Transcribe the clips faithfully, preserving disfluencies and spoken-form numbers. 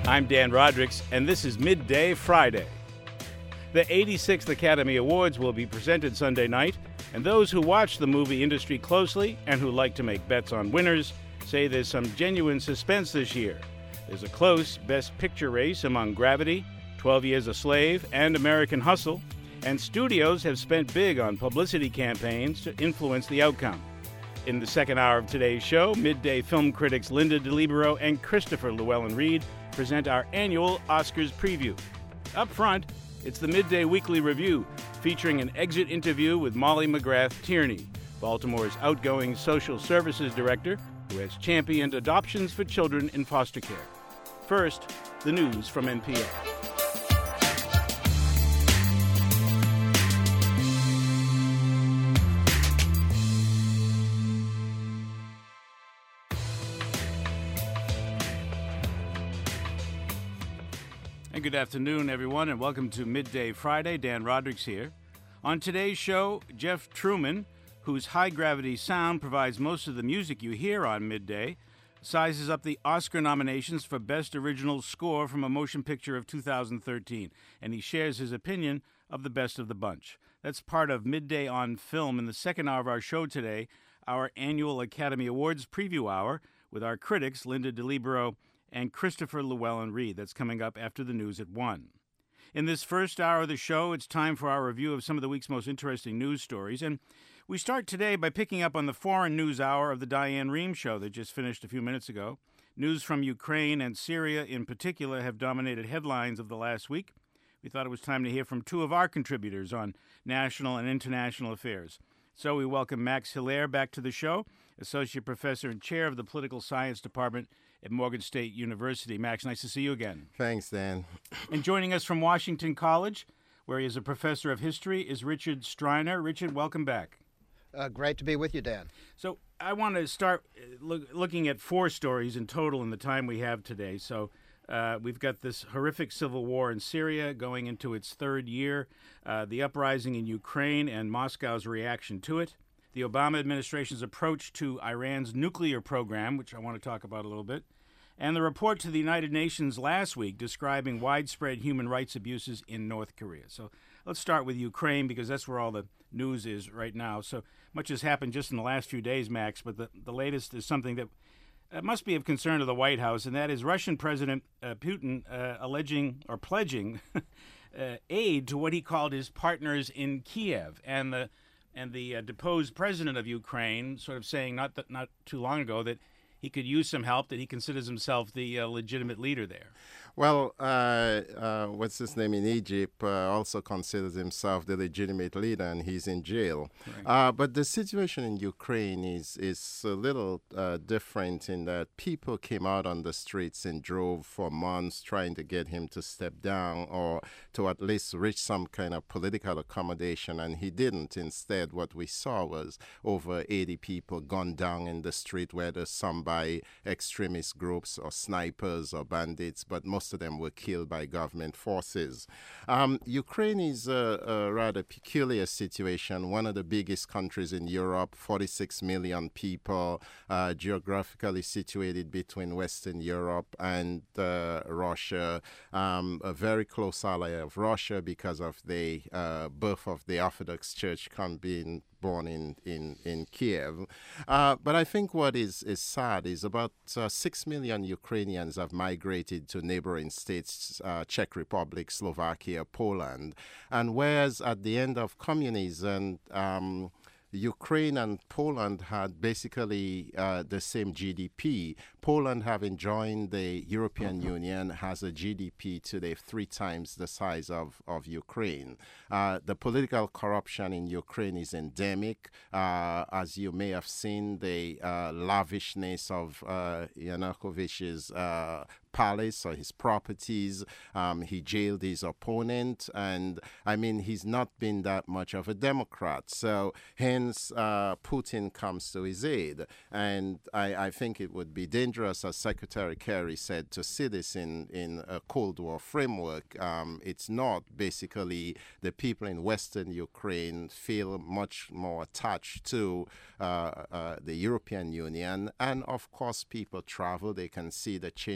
I'm Dan Rodricks, and this is Midday Friday. The eighty-sixth Academy Awards will be presented Sunday night, and those who watch the movie industry closely and who like to make bets on winners say there's some genuine suspense this year. There's a close Best Picture race among Gravity, twelve Years a Slave, and American Hustle, and studios have spent big on publicity campaigns to influence the outcome. In the second hour of today's show, midday film critics Linda DeLibero and Christopher Llewellyn-Reid present our annual Oscars preview. Up front, it's the Midday Weekly Review, featuring an exit interview with Molly McGrath Tierney, Baltimore's outgoing social services director, who has championed adoptions for children in foster care. First, the news from N P R. Good afternoon, everyone, and welcome to Midday Friday. Dan Rodricks here. On today's show, Jeff Truman, whose high-gravity sound provides most of the music you hear on Midday, sizes up the Oscar nominations for Best Original Score from a Motion Picture of two thousand thirteen, and he shares his opinion of the best of the bunch. That's part of Midday on Film in the second hour of our show today, our annual Academy Awards preview hour with our critics, Linda DeLibero and Christopher Llewellyn-Reid. That's coming up after the news at one. In this first hour of the show, it's time for our review of some of the week's most interesting news stories. And we start today by picking up on the foreign news hour of the Diane Rehm Show that just finished a few minutes ago. News from Ukraine and Syria in particular have dominated headlines of the last week. We thought it was time to hear from two of our contributors on national and international affairs. So we welcome Max Hilaire back to the show, Associate Professor and Chair of the Political Science Department at Morgan State University. Max, nice to see you again. Thanks, Dan. And joining us from Washington College, where he is a professor of history, is Richard Striner. Richard, welcome back. Uh, great to be with you, Dan. So I want to start look, looking at four stories in total in the time we have today. So uh, we've got this horrific civil war in Syria going into its third year, uh, the uprising in Ukraine and Moscow's reaction to it, the Obama administration's approach to Iran's nuclear program, which I want to talk about a little bit, and the report to the United Nations last week describing widespread human rights abuses in North Korea. So let's start with Ukraine, because that's where all the news is right now. So much has happened just in the last few days, Max, but the, the latest is something that uh, must be of concern to the White House, and that is Russian President uh, Putin uh, alleging or pledging uh, aid to what he called his partners in Kiev. And the And the uh, deposed president of Ukraine sort of saying not that, not too long ago that he could use some help, that he considers himself the uh, legitimate leader there. Well, uh, uh, what's his name in Egypt uh, also considers himself the legitimate leader, and he's in jail. Right. Uh, but the situation in Ukraine is is a little uh, different in that people came out on the streets and drove for months trying to get him to step down or to at least reach some kind of political accommodation, and he didn't. Instead, what we saw was over eighty people gunned down in the street, whether some by extremist groups or snipers or bandits, but most Most of them were killed by government forces. Um, Ukraine is a, a rather peculiar situation. One of the biggest countries in Europe, forty-six million people, uh, geographically situated between Western Europe and uh, Russia, um, a very close ally of Russia because of the uh, birth of the Orthodox Church being born in, in, in Kiev. Uh, but I think what is, is sad is about uh, six million Ukrainians have migrated to neighboring states, uh, Czech Republic, Slovakia, Poland. And whereas at the end of communism, um, Ukraine and Poland had basically uh, the same G D P. Poland, having joined the European Union, has a G D P today three times the size of, of Ukraine. Uh, the political corruption in Ukraine is endemic. Uh, as you may have seen, the uh, lavishness of uh, Yanukovych's uh, palace or his properties. Um, he jailed his opponent, and I mean, he's not been that much of a Democrat. So hence, uh, Putin comes to his aid. And I, I think it would be dangerous, as Secretary Kerry said, to see this in, in a Cold War framework. Um, it's not. Basically, the people in Western Ukraine feel much more attached to uh, uh, the European Union. And of course, people travel. They can see the changes that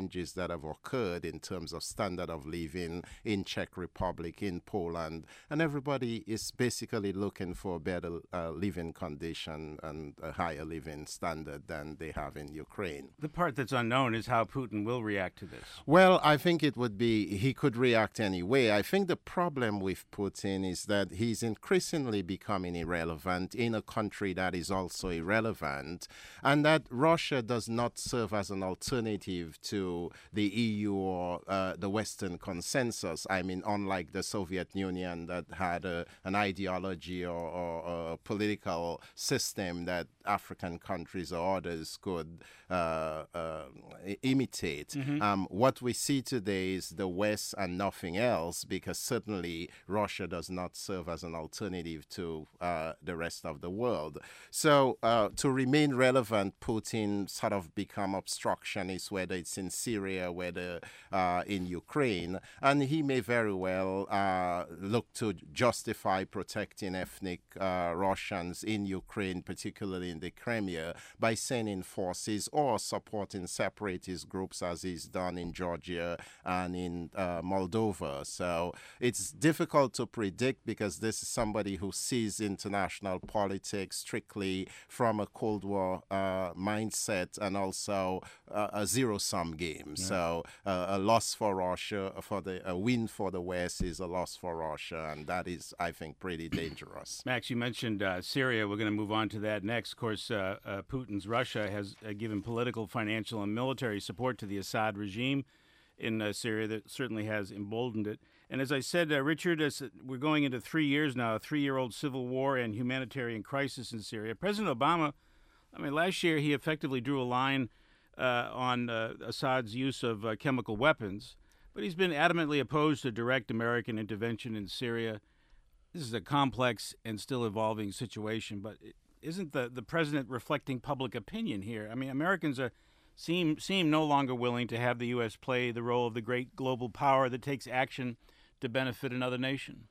that have occurred in terms of standard of living in Czech Republic, in Poland, and everybody is basically looking for a better uh, living condition and a higher living standard than they have in Ukraine. The part that's unknown is how Putin will react to this. Well, I think it would be, he could react anyway. I think the problem with Putin is that he's increasingly becoming irrelevant in a country that is also irrelevant, and that Russia does not serve as an alternative to the E U or uh, the Western consensus. I mean, unlike the Soviet Union that had a, an ideology or, or, or a political system that African countries or others could uh, uh, imitate. Mm-hmm. Um, what we see today is the West and nothing else, because certainly Russia does not serve as an alternative to uh, the rest of the world. So uh, to remain relevant, Putin sort of become obstructionist, whether it's in Syria, whether uh, in Ukraine, and he may very well uh, look to justify protecting ethnic uh, Russians in Ukraine, particularly in the Crimea, by sending forces or supporting separatist groups as he's done in Georgia and in uh, Moldova. So it's difficult to predict, because this is somebody who sees international politics strictly from a Cold War uh, mindset, and also uh, a zero-sum game. Yeah. So uh, a loss for Russia, for the a win for the West is a loss for Russia, and that is, I think, pretty dangerous. Max, you mentioned uh, Syria. We're going to move on to that next. Of course, uh, uh, Putin's Russia has uh, given political, financial, and military support to the Assad regime in uh, Syria that certainly has emboldened it. And as I said, uh, Richard, as we're going into three years now, a three-year-old civil war and humanitarian crisis in Syria. President Obama, I mean, last year he effectively drew a line uh, on uh, Assad's use of uh, chemical weapons, but he's been adamantly opposed to direct American intervention in Syria. This is a complex and still evolving situation, but isn't the, the president reflecting public opinion here? I mean, Americans are seem seem no longer willing to have the U S play the role of the great global power that takes action to benefit another nation.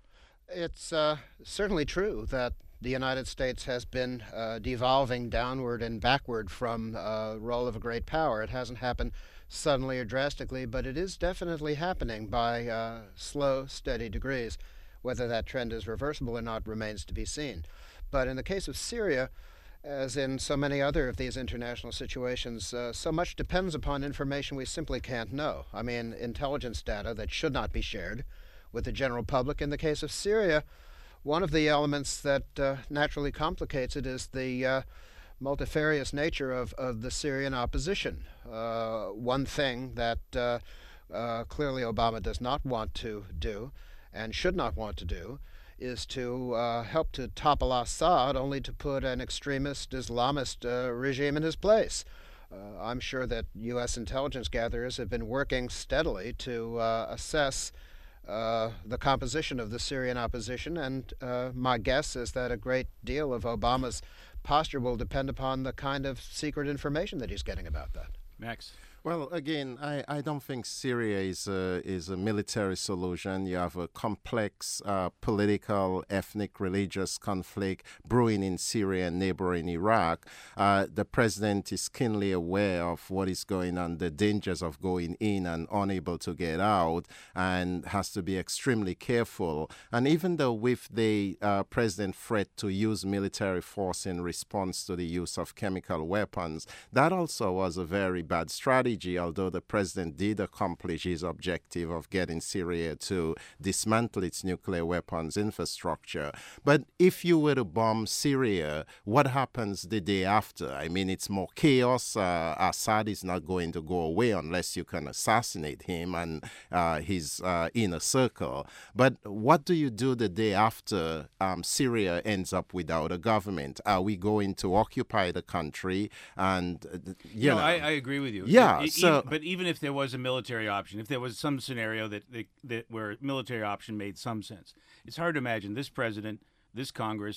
It's uh, certainly true that the United States has been uh, devolving downward and backward from uh, role of a great power. It hasn't happened suddenly or drastically, but it is definitely happening by uh, slow, steady degrees. Whether that trend is reversible or not remains to be seen. But in the case of Syria, as in so many other of these international situations, uh, so much depends upon information we simply can't know. I mean, intelligence data that should not be shared with the general public. In the case of Syria, one of the elements that uh, naturally complicates it is the uh, multifarious nature of, of the Syrian opposition. Uh, one thing that uh, uh, clearly Obama does not want to do and should not want to do is to uh, help to topple Assad only to put an extremist Islamist uh, regime in his place. Uh, I'm sure that U S intelligence gatherers have been working steadily to uh, assess uh, the composition of the Syrian opposition, and uh, my guess is that a great deal of Obama's posture will depend upon the kind of secret information that he's getting about that. Max? Well, again, I, I don't think Syria is a, is a military solution. You have a complex uh, political, ethnic, religious conflict brewing in Syria and neighboring Iraq. Uh, the president is keenly aware of what is going on, the dangers of going in and unable to get out, and has to be extremely careful. And even though with the uh, president threat to use military force in response to the use of chemical weapons, that also was a very bad strategy. Although the president did accomplish his objective of getting Syria to dismantle its nuclear weapons infrastructure. But if you were to bomb Syria, what happens the day after? I mean, it's more chaos. Uh, Assad is not going to go away unless you can assassinate him and uh, his uh, inner circle. But what do you do the day after um, Syria ends up without a government? Are we going to occupy the country? And, uh, you no, know, I, I agree with you. Yeah. It, So, even, but even if there was a military option, if there was some scenario that, that, that where military option made some sense, it's hard to imagine this president, this Congress,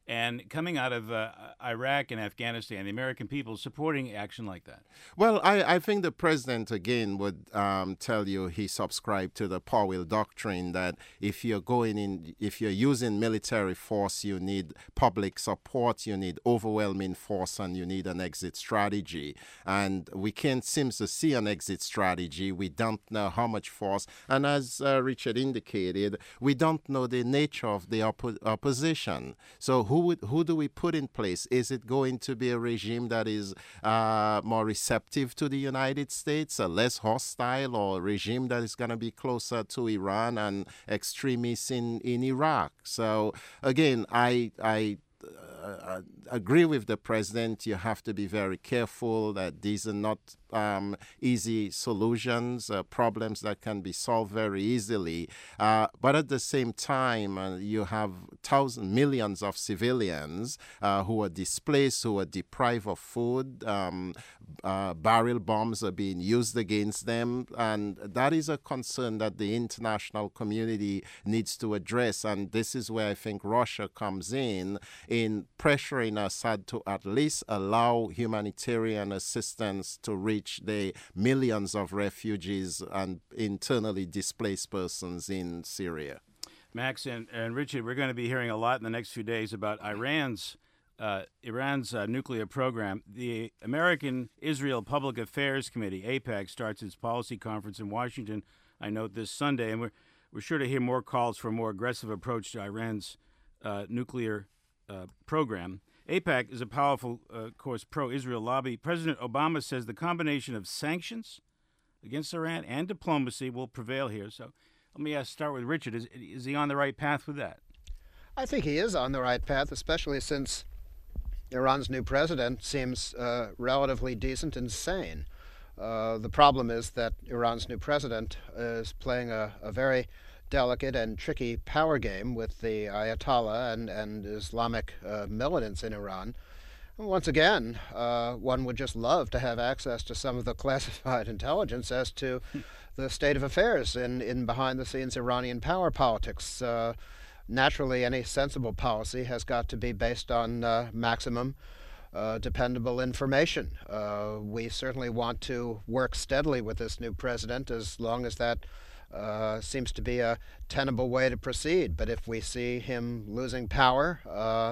and coming out of uh, Iraq and Afghanistan, the American people supporting action like that? Well, I, I think the president, again, would um, tell you he subscribed to the Powell Doctrine that if you're going in, if you're using military force, you need public support, you need overwhelming force, and you need an exit strategy. And we can't seem to see an exit strategy. We don't know how much force. And as uh, Richard indicated, we don't know the nature of the oppo- opposition. So who would, who do we put in place? Is it going to be a regime that is uh, more receptive to the United States, a less hostile, or a regime that is going to be closer to Iran and extremists in, in Iraq? So again, I I uh, agree with the president. You have to be very careful that these are not um, easy solutions, uh, problems that can be solved very easily. Uh, but at the same time, uh, you have thousands, millions of civilians uh, who are displaced, who are deprived of food. Um, uh, barrel bombs are being used against them. And that is a concern that the international community needs to address. And this is where I think Russia comes in, in pressuring Assad to at least allow humanitarian assistance to reach the millions of refugees and internally displaced persons in Syria. Max and, and Richard, we're going to be hearing a lot in the next few days about Iran's uh, Iran's uh, nuclear program. The American Israel Public Affairs Committee, AIPAC, starts its policy conference in Washington, I note, this Sunday, and we're we're sure to hear more calls for a more aggressive approach to Iran's uh, nuclear uh, program. AIPAC is a powerful, uh, of course, pro-Israel lobby. President Obama says the combination of sanctions against Iran and diplomacy will prevail here. So let me ask, start with Richard. Is, is he on the right path with that? I think he is on the right path, especially since Iran's new president seems uh, relatively decent and sane. Uh, the problem is that Iran's new president is playing a, a very delicate and tricky power game with the Ayatollah and, and Islamic uh, militants in Iran. And once again, uh, one would just love to have access to some of the classified intelligence as to the state of affairs in, in behind-the-scenes Iranian power politics. Uh, naturally, any sensible policy has got to be based on uh, maximum uh, dependable information. Uh, we certainly want to work steadily with this new president as long as that Uh, seems to be a tenable way to proceed. But if we see him losing power uh,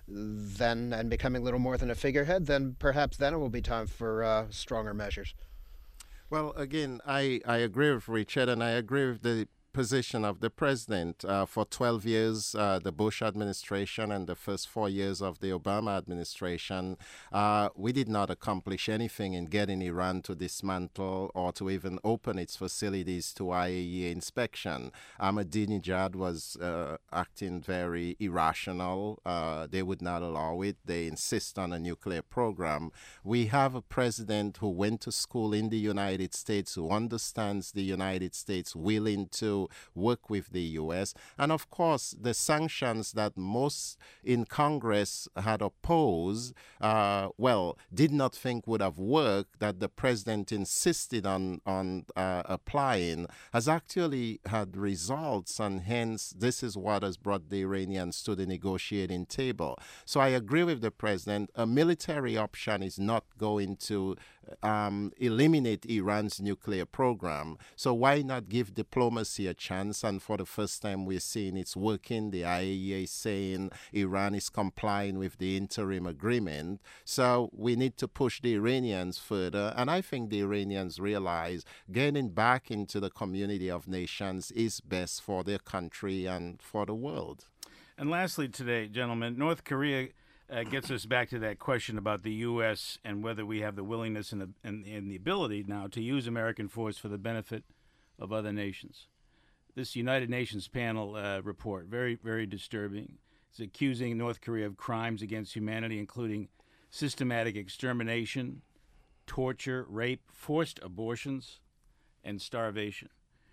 then and becoming little more than a figurehead, then perhaps then it will be time for uh, stronger measures. Well, again, I, I agree with Richard, and I agree with the position of the president. Uh, for twelve years, uh, the Bush administration and the first four years of the Obama administration, uh, we did not accomplish anything in getting Iran to dismantle or to even open its facilities to I A E A inspection. Ahmadinejad was uh, acting very irrational. Uh, they would not allow it. They insist on a nuclear program. We have a president who went to school in the United States, who understands the United States, willing to work with the U S. And of course, the sanctions that most in Congress had opposed, uh, well, did not think would have worked, that the president insisted on, on uh, applying, has actually had results. And hence, this is what has brought the Iranians to the negotiating table. So I agree with the president. A military option is not going to um, eliminate Iran's nuclear program. So why not give diplomacy a chance? And for the first time, we're seeing it's working. The I A E A is saying Iran is complying with the interim agreement. So we need to push the Iranians further. And I think the Iranians realize getting back into the community of nations is best for their country and for the world. And lastly today, gentlemen, North Korea uh, gets us back to that question about the U S and whether we have the willingness and the, and, and the ability now to use American force for the benefit of other nations. This United Nations panel uh, report, very, very disturbing. It's accusing North Korea of crimes against humanity, including systematic extermination, torture, rape, forced abortions, and starvation.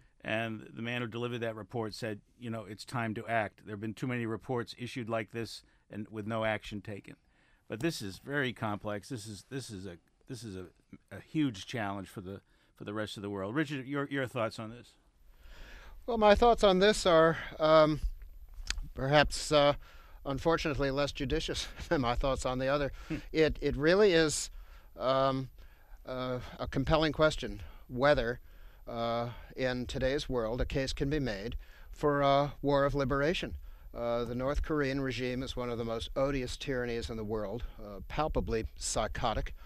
And the man who delivered that report said, you know, it's time to act. There have been too many reports issued like this and with no action taken. But this is very complex. This is this is a this is a, a huge challenge for the for the rest of the world. Richard, your your thoughts on this? Well, my thoughts on this are um, perhaps uh, unfortunately less judicious than my thoughts on the other. It, it really is um, uh, a compelling question whether uh, in today's world a case can be made for a war of liberation. Uh, the North Korean regime is one of the most odious tyrannies in the world, uh, palpably psychotic.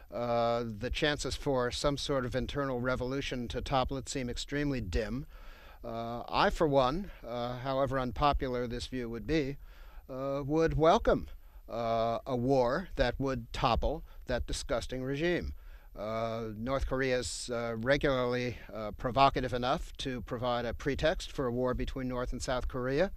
Uh, the chances for some sort of internal revolution to topple it seem extremely dim. Uh, I, for one, uh, however unpopular this view would be, uh, would welcome uh, a war that would topple that disgusting regime. Uh, North Korea is uh, regularly uh, provocative enough to provide a pretext for a war between North and South Korea.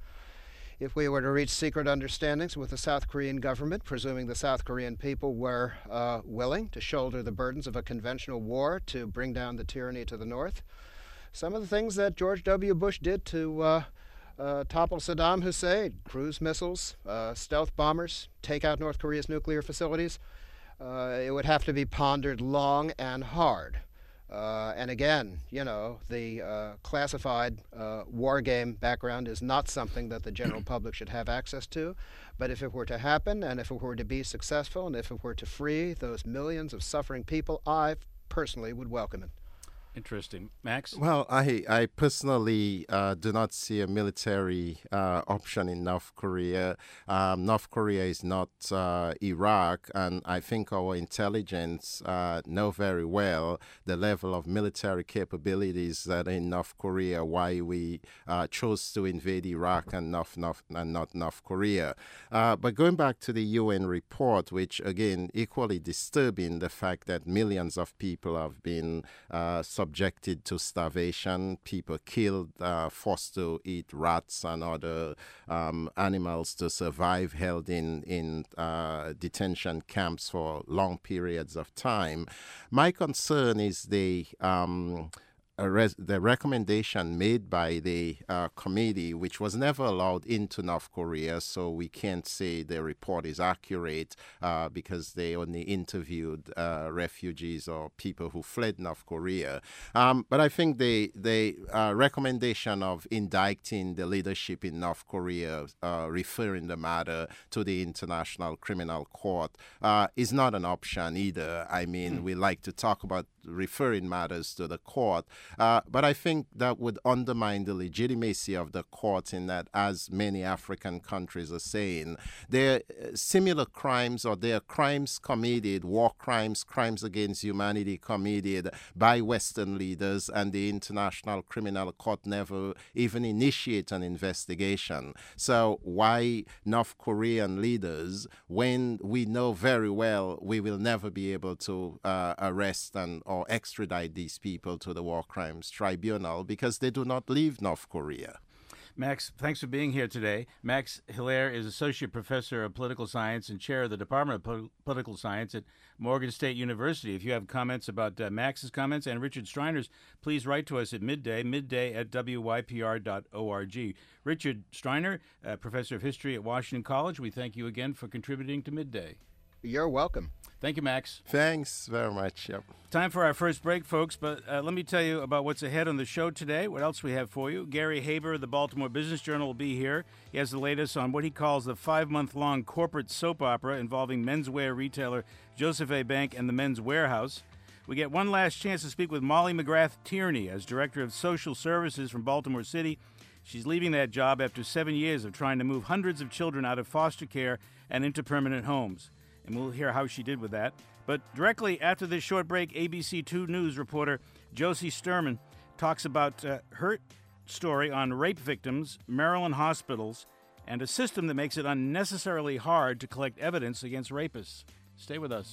If we were to reach secret understandings with the South Korean government, presuming the South Korean people were uh, willing to shoulder the burdens of a conventional war to bring down the tyranny to the North, some of the things that George W. Bush did to uh, uh, topple Saddam Hussein, cruise missiles, uh, stealth bombers, take out North Korea's nuclear facilities, uh, it would have to be pondered long and hard. Uh, and again, you know, the uh, classified uh, war game background is not something that the general public should have access to. But if it were to happen, and if it were to be successful, and if it were to free those millions of suffering people, I personally would welcome it. Interesting. Max? Well, I I personally uh, do not see a military uh, option in North Korea. Um, North Korea is not uh, Iraq, and I think our intelligence uh, know very well the level of military capabilities that are in North Korea, why we uh, chose to invade Iraq and, North, North, and not North Korea. Uh, but going back to the U N report, which again, equally disturbing, the fact that millions of people have been uh, subjected to starvation, people killed, uh, forced to eat rats and other um, animals to survive, held in, in uh, detention camps for long periods of time. My concern is the um, A res- the recommendation made by the uh, committee, which was never allowed into North Korea, so we can't say the report is accurate uh, because they only interviewed uh, refugees or people who fled North Korea. Um, but I think the, the uh, recommendation of indicting the leadership in North Korea, uh, referring the matter to the International Criminal Court, uh, is not an option either. I mean, mm. we like to talk about referring matters to the court. Uh, but I think that would undermine the legitimacy of the court in that, as many African countries are saying, there are similar crimes or there are crimes committed, war crimes, crimes against humanity committed by Western leaders, and the International Criminal Court never even initiate an investigation. So why North Korean leaders, when we know very well we will never be able to uh, arrest and or extradite these people to the War Crimes Tribunal because they do not leave North Korea? Max, thanks for being here today. Max Hilaire is Associate Professor of Political Science and Chair of the Department of Po- Political Science at Morgan State University. If you have comments about uh, Max's comments and Richard Striner's, please write to us at midday, midday at w y p r dot org. Richard Striner, uh, Professor of History at Washington College, we thank you again for contributing to Midday. You're welcome. Thank you, Max. Thanks very much. Yep. Time for our first break, folks, but uh, let me tell you about what's ahead on the show today. What else we have for you? Gary Haber of the Baltimore Business Journal will be here. He has the latest on what he calls the five-month-long corporate soap opera involving menswear retailer Joseph A. Bank and the Men's Warehouse. We get one last chance to speak with Molly McGrath Tierney as Director of Social Services from Baltimore City. She's leaving that job after seven years of trying to move hundreds of children out of foster care and into permanent homes. And we'll hear how she did with that. But directly after this short break, A B C two News reporter Josie Sturman talks about uh, her story on rape victims, Maryland hospitals, and a system that makes it unnecessarily hard to collect evidence against rapists. Stay with us.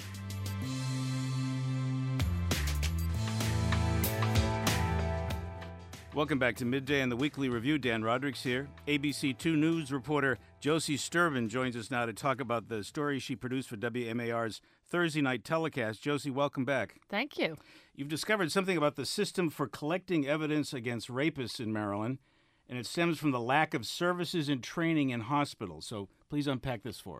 Welcome back to Midday and the Weekly Review. Dan Rodrigues here. A B C two News reporter Josie Sturman joins us now to talk about the story she produced for W M A R's Thursday night telecast. Josie, welcome back. Thank you. You've discovered something about the system for collecting evidence against rapists in Maryland, and it stems from the lack of services and training in hospitals. So please unpack this for us.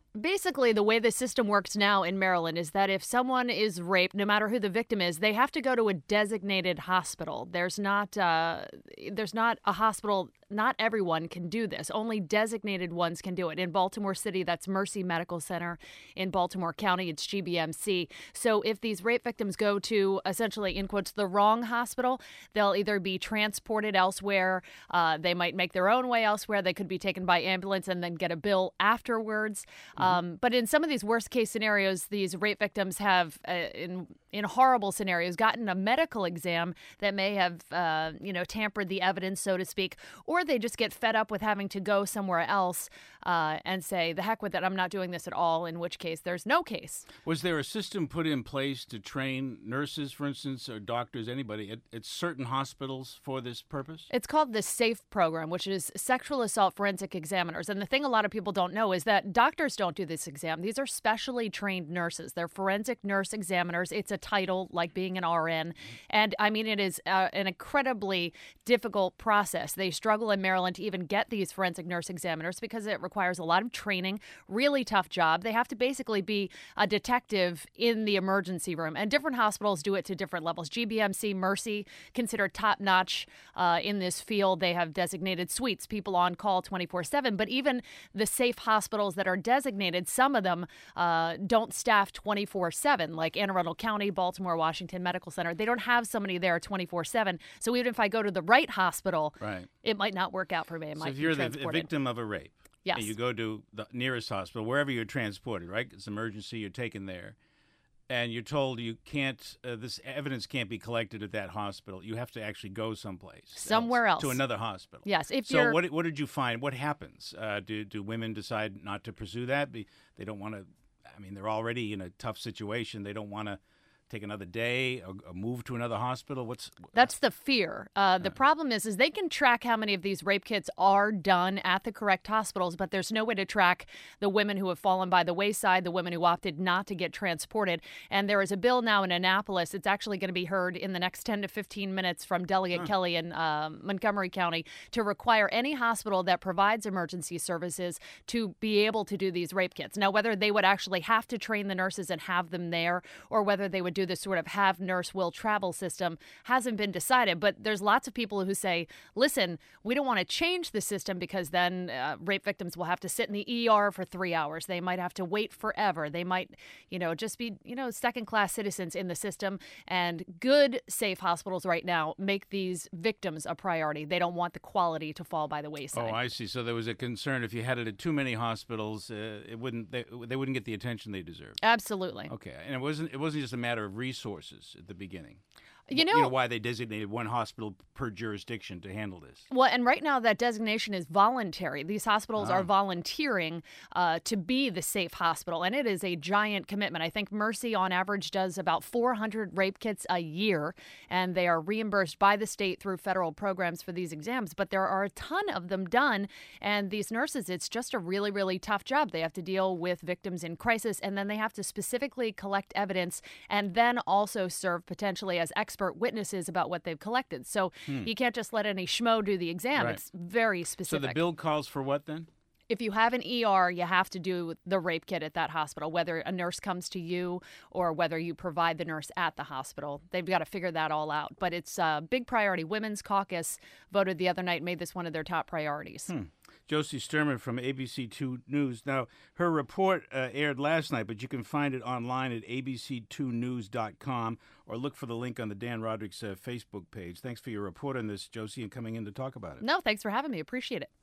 Basically, the way the system works now in Maryland is that if someone is raped, no matter who the victim is, they have to go to a designated hospital. There's not, uh, there's not a hospital. Not everyone can do this. Only designated ones can do it. In Baltimore City, that's Mercy Medical Center. In Baltimore County, it's G B M C. So if these rape victims go to, essentially, in quotes, the wrong hospital, they'll either be transported elsewhere. Uh, they might make their own way elsewhere. They could be taken by ambulance and then get a bill afterwards. Mm-hmm. Um, but in some of these worst case scenarios, these rape victims have, uh, in in horrible scenarios, gotten a medical exam that may have, uh, you know, tampered the evidence, so to speak, or they just get fed up with having to go somewhere else uh, and say, the heck with it, I'm not doing this at all, in which case there's no case. Was there a system put in place to train nurses, for instance, or doctors, anybody, at, at certain hospitals for this purpose? It's called the SAFE program, which is Sexual Assault Forensic Examiners. And the thing a lot of people don't know is that doctors don't do this exam. These are specially trained nurses. They're forensic nurse examiners. It's a title like being an R N. And I mean, it is uh, an incredibly difficult process. They struggle in Maryland to even get these forensic nurse examiners because it requires a lot of training, really tough job. They have to basically be a detective in the emergency room. And different hospitals do it to different levels. G B M C, Mercy, considered top-notch uh, in this field. They have designated suites, people on call twenty-four seven. But even the SAFE hospitals that are designated, some of them uh, don't staff twenty-four seven, like Anne Arundel County, Baltimore, Washington Medical Center. They don't have somebody there twenty-four seven. So even if I go to the right hospital, right, it might not work out for me. It so might if you're be the victim of a rape, yes, and you go to the nearest hospital, wherever you're transported, right? It's emergency, you're taken there, and you're told you can't, uh, this evidence can't be collected at that hospital. You have to actually go someplace. Somewhere else. else. To another hospital. Yes. If so you're... what what did you find? What happens? Uh, do, do women decide not to pursue that? Be, they don't want to, I mean, they're already in a tough situation. They don't want to take another day or, or move to another hospital? What's That's the fear. Uh, the uh, problem is, is they can track how many of these rape kits are done at the correct hospitals, but there's no way to track the women who have fallen by the wayside, the women who opted not to get transported. And there is a bill now in Annapolis. It's actually going to be heard in the next ten to fifteen minutes from Delegate huh. Kelly in um, Montgomery County to require any hospital that provides emergency services to be able to do these rape kits. Now, whether they would actually have to train the nurses and have them there, or whether they would do this sort of have nurse will travel system hasn't been decided. But there's lots of people who say, listen, we don't want to change the system because then uh, rape victims will have to sit in the E R for three hours. They might have to wait forever. They might, you know, just be, you know, second class citizens in the system. And good, safe hospitals right now make these victims a priority. They don't want the quality to fall by the wayside. Oh, I see. So there was a concern if you had it at too many hospitals, uh, it wouldn't they, they wouldn't get the attention they deserve. Absolutely. Okay. And it wasn't it wasn't just a matter of resources at the beginning. You know, you know why they designated one hospital per jurisdiction to handle this. Well, and right now that designation is voluntary. These hospitals ah. are volunteering uh, to be the safe hospital, and it is a giant commitment. I think Mercy, on average, does about four hundred rape kits a year, and they are reimbursed by the state through federal programs for these exams. But there are a ton of them done, and these nurses, it's just a really, really tough job. They have to deal with victims in crisis, and then they have to specifically collect evidence and then also serve potentially as experts expert witnesses about what they've collected. So hmm. you can't just let any schmo do the exam. Right. It's very specific. So the bill calls for what then? If you have an E R, you have to do the rape kit at that hospital, whether a nurse comes to you or whether you provide the nurse at the hospital. They've got to figure that all out. But it's a big priority. Women's Caucus voted the other night, made this one of their top priorities. Hmm. Josie Sturman from A B C two News. Now, her report uh, aired last night, but you can find it online at A B C two news dot com or look for the link on the Dan Roderick's uh, Facebook page. Thanks for your report on this, Josie, and coming in to talk about it. No, thanks for having me. Appreciate it.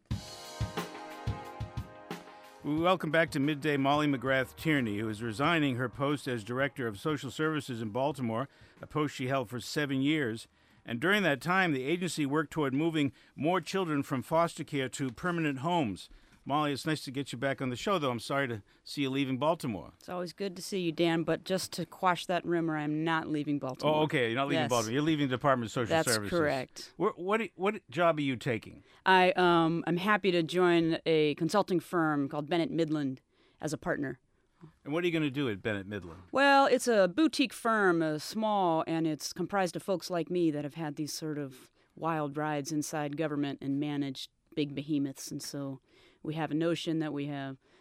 We welcome back to Midday Molly McGrath Tierney, who is resigning her post as Director of Social Services in Baltimore, a post she held for seven years. And during that time, the agency worked toward moving more children from foster care to permanent homes. Molly, it's nice to get you back on the show, though. I'm sorry to see you leaving Baltimore. It's always good to see you, Dan, but just to quash that rumor, I'm not leaving Baltimore. Oh, okay. You're not leaving yes. Baltimore. You're leaving the Department of Social That's Services. That's correct. What, what, what job are you taking? I, um, I'm happy to join a consulting firm called Bennett Midland as a partner. And what are you going to do at Bennett Midland? Well, it's a boutique firm, uh, small, and it's comprised of folks like me that have had these sort of wild rides inside government and managed big behemoths. And so we have a notion that we have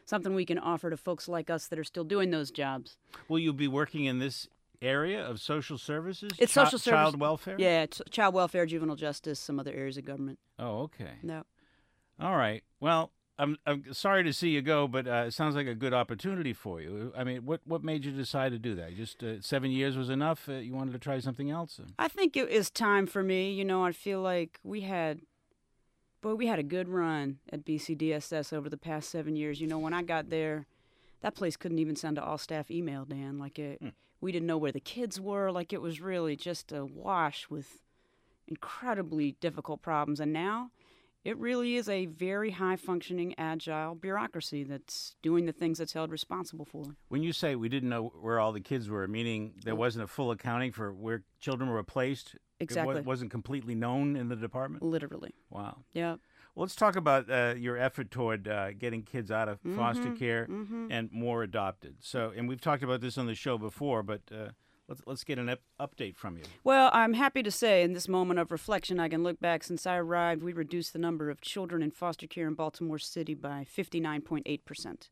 something we can offer to folks like us that are still doing those jobs. Will you be working in this area of social services? It's Chi- social service. Child welfare? Yeah, it's child welfare, juvenile justice, some other areas of government. Oh, okay. No. All right. Well, I'm I'm sorry to see you go, but uh, it sounds like a good opportunity for you. I mean, what what made you decide to do that? Just uh, seven years was enough? Uh, you wanted to try something else? I think it is time for me. You know, I feel like we had, boy, we had a good run at B C D S S over the past seven years. You know, when I got there, that place couldn't even send an all-staff email, Dan. Like, it, hmm. we didn't know where the kids were. Like, it was really just a wash with incredibly difficult problems. And now it really is a very high-functioning, agile bureaucracy that's doing the things it's held responsible for. When you say we didn't know where all the kids were, meaning there wasn't a full accounting for where children were placed? Exactly. It wasn't completely known in the department? Literally. Wow. Yeah. Well, let's talk about uh, your effort toward uh, getting kids out of Mm-hmm, foster care mm-hmm. and more adopted. So, and we've talked about this on the show before, but uh, let's let's get an up- update from you. Well, I'm happy to say in this moment of reflection, I can look back. Since I arrived, we reduced the number of children in foster care in Baltimore City by fifty-nine point eight percent.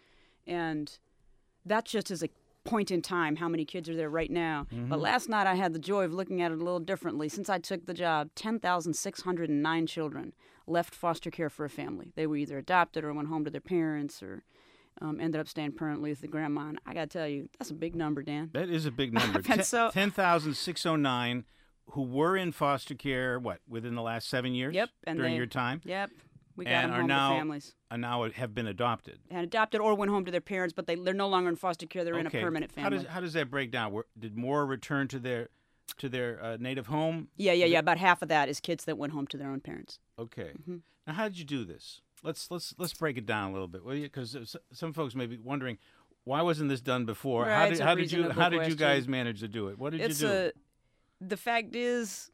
And that just is a point in time how many kids are there right now. Mm-hmm. But last night I had the joy of looking at it a little differently. Since I took the job, ten thousand six hundred nine children left foster care for a family. They were either adopted or went home to their parents or um, ended up staying permanently with the grandma. And I got to tell you, that's a big number, Dan. That is a big number. And so- ten thousand six hundred nine who were in foster care, what, within the last seven years? Yep. And during they- your time? Yep. We got And them are home now- to families. And now have been adopted. And adopted or went home to their parents, but they, they're no longer in foster care. They're in a Okay. permanent How family. does how does that break down? Were, did more return to their to their uh, native home? yeah, yeah, yeah. About half of that is kids that went home to their own parents. Okay. Mm-hmm. Now, how did you do this? Let's let's let's break it down a little bit, will you? Because some folks may be wondering, why wasn't this done before? Right, how it's did a how did you reasonable how did you question. guys manage to do it? What did It's you do? a. The fact is,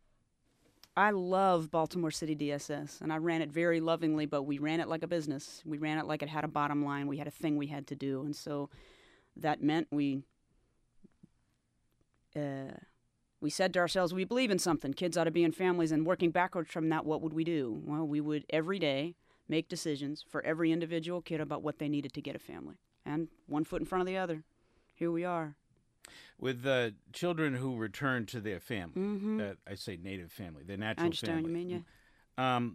I love Baltimore City D S S, and I ran it very lovingly, but we ran it like a business. We ran it like it had a bottom line. We had a thing we had to do, and so that meant we uh, we said to ourselves, we believe in something. Kids ought to be in families, and working backwards from that, what would we do? Well, we would every day make decisions for every individual kid about what they needed to get a family, and one foot in front of the other. Here we are. With uh, children who return to their family, Mm-hmm. uh, I say native family, their I natural understand family. what you mean, yeah. Um,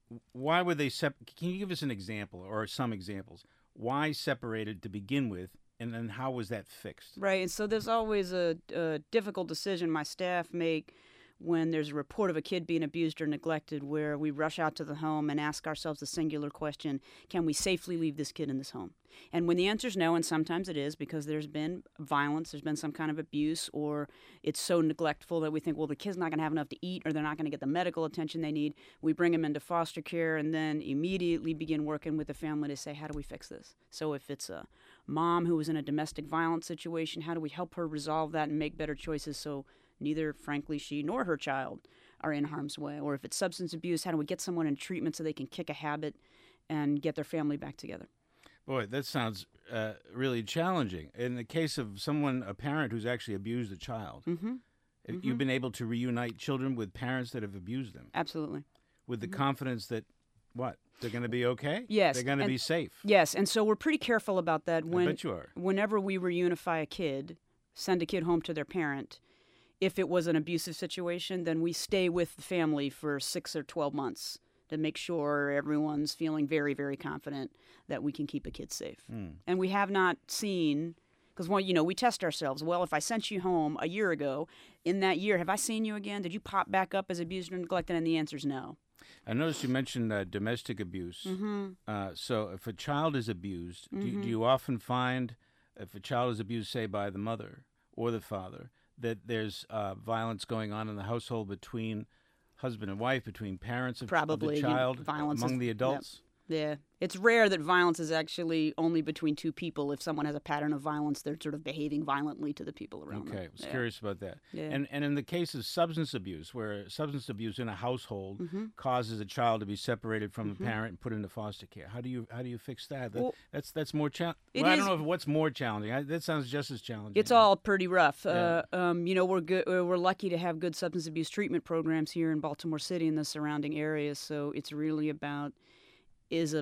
why were they sep- Can you give us an example or some examples? Why separated to begin with, and then how was that fixed? Right, and so there's always a, a difficult decision my staff make when there's a report of a kid being abused or neglected, where we rush out to the home and ask ourselves the singular question, can we safely leave this kid in this home? And when the answer is no, and sometimes it is because there's been violence, there's been some kind of abuse, or it's so neglectful that we think, well, the kid's not going to have enough to eat or they're not going to get the medical attention they need, we bring them into foster care and then immediately begin working with the family to say, how do we fix this? So if it's a mom who was in a domestic violence situation, how do we help her resolve that and make better choices so neither, frankly, she nor her child are in harm's way? Or if it's substance abuse, how do we get someone in treatment so they can kick a habit and get their family back together? Boy, that sounds uh, really challenging. In the case of someone, a parent who's actually abused a child, Mm-hmm. have you've been able to reunite children with parents that have abused them Absolutely. with the confidence that, what, they're going to be okay? Yes, They're going to and- be safe. Yes, and so we're pretty careful about that. When, I bet you are. Whenever we reunify a kid, send a kid home to their parent, if it was an abusive situation, then we stay with the family for six or twelve months to make sure everyone's feeling very, very confident that we can keep a kid safe. Mm. And we have not seen, because, well, you know, we test ourselves. Well, if I sent you home a year ago, in that year, have I seen you again? Did you pop back up as abused or neglected? And the answer is no. I noticed you mentioned uh, domestic abuse. Mm-hmm. Uh, so if a child is abused, do, Mhm. do you often find if a child is abused, say, by the mother or the father, that there's uh, violence going on in the household between husband and wife, between parents of, Probably, of the you know, child, violence among is- the yep. adults? Yeah. It's rare that violence is actually only between two people. If someone has a pattern of violence, they're sort of behaving violently to the people around them. Okay, I was Yeah. curious about that. Yeah. And and in the case of substance abuse, where substance abuse in a household Mm-hmm. causes a child to be separated from the parent and put into foster care, how do you how do you fix that? That- Well, that's that's more challenging. it Well, I is- don't know if what's more challenging. I, that sounds just as challenging. It's all pretty rough. Yeah. Uh, um, you know, we're good. uh, We're lucky to have good substance abuse treatment programs here in Baltimore City and the surrounding areas. So it's really about is a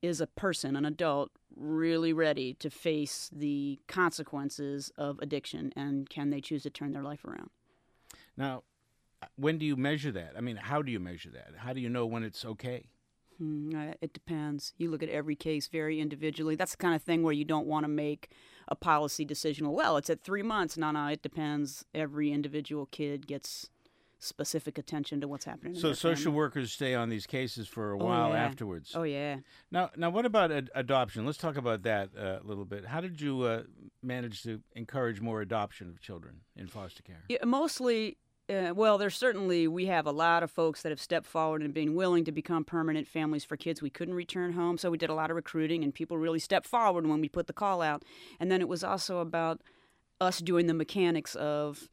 is a person, an adult, really ready to face the consequences of addiction, and can they choose to turn their life around? Now, when do you measure that? I mean, how do you measure that? How do you know when it's okay? Hmm, uh, it depends. You look at every case very individually. That's the kind of thing where you don't want to make a policy decision. Well, it's at three months. No, no, it depends. Every individual kid gets specific attention to what's happening. So in their social family. workers stay on these cases for a Oh, while yeah. afterwards. Oh, yeah. Now, now, what about ad- adoption? Let's talk about that uh, a little bit. How did you uh, manage to encourage more adoption of children in foster care? Yeah, mostly, uh, well, there's certainly, we have a lot of folks that have stepped forward and been willing to become permanent families for kids we couldn't return home. So we did a lot of recruiting, and people really stepped forward when we put the call out. And then it was also about us doing the mechanics of,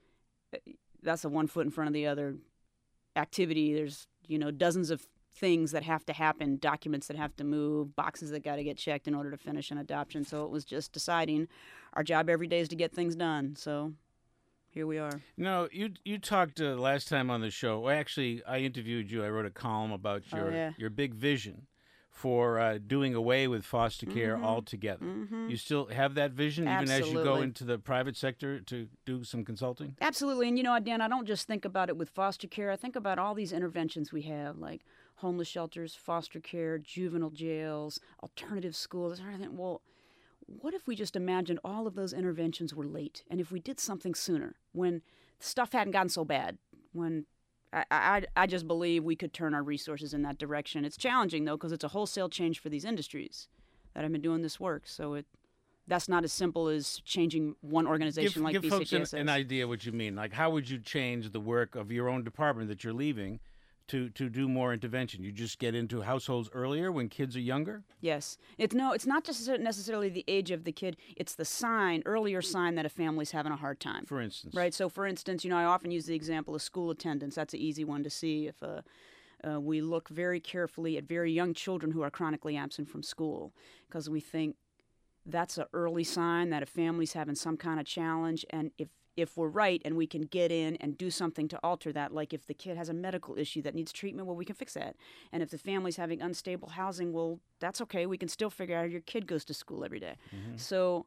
that's a one foot in front of the other activity. There's, you know, dozens of things that have to happen, documents that have to move, boxes that got to get checked in order to finish an adoption. So it was just deciding our job every day is to get things done. So here we are. No, you you talked uh, last time on the show. Well, actually, I interviewed you. I wrote a column about Oh, your yeah. your big vision for uh, doing away with foster care Mhm. altogether. Mhm. You still have that vision, even as you go Absolutely. into the private sector to do some consulting? Absolutely. And you know what, Dan, I don't just think about it with foster care. I think about all these interventions we have, like homeless shelters, foster care, juvenile jails, alternative schools, everything. Well, what if we just imagined all of those interventions were late? And if we did something sooner, when stuff hadn't gotten so bad, when I, I, I just believe we could turn our resources in that direction. It's challenging, though, because it's a wholesale change for these industries that have been doing this work. So it that's not as simple as changing one organization Give, like give B C folks T an, S S. an idea what you mean. Like, how would you change the work of your own department that you're leaving to, to do more intervention? You just get into households earlier when kids are younger? Yes. It's no, it's not just necessarily the age of the kid. It's the sign, earlier sign that a family's having a hard time. For instance. Right. So, for instance, you know, I often use the example of school attendance. That's an easy one to see. If uh, uh, we look very carefully at very young children who are chronically absent from school, because we think that's an early sign that a family's having some kind of challenge. And if if we're right and we can get in and do something to alter that, like if the kid has a medical issue that needs treatment, well, we can fix that. And if the family's having unstable housing, well, that's okay. We can still figure out how your kid goes to school every day. Mm-hmm. So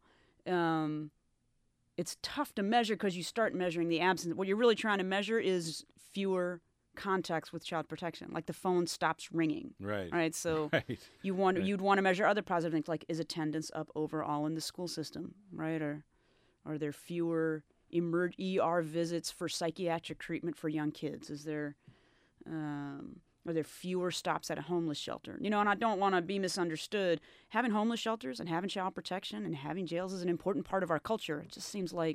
um, it's tough to measure because you start measuring the absence. What you're really trying to measure is fewer contacts with child protection, like the phone stops ringing. Right. Right. So Right. you want Right. you'd want to measure other positive things, like is attendance up overall in the school system, right? Or are there fewer emer- E R visits for psychiatric treatment for young kids? Is there um, are there fewer stops at a homeless shelter? You know, and I don't want to be misunderstood. Having homeless shelters and having child protection and having jails is an important part of our culture. It just seems like